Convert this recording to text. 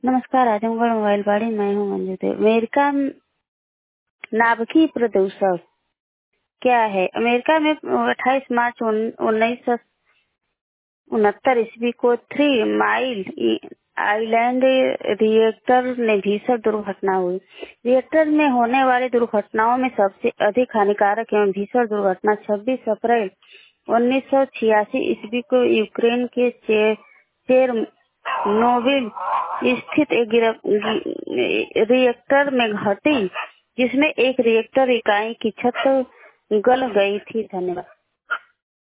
नमस्कार, आजमगढ़ मोबाइल बाड़ी। मैं हूँ मंजू देव। अमेरिका नाभिकीय प्रदूषण क्या है? अमेरिका में 28 मार्च 1969 ईस्वी को 3 माइल आइलैंड रिएक्टर में भीषण दुर्घटना हुई। रिएक्टर में होने वाली दुर्घटनाओं में सबसे अधिक हानिकारक एवं भीषण दुर्घटना 26 अप्रैल 1986 ईस्वी को यूक्रेन के चेरनोबिल स्थित एक रिएक्टर में घटी, जिसमें एक रिएक्टर इकाई की छत गल गई थी। धन्यवाद।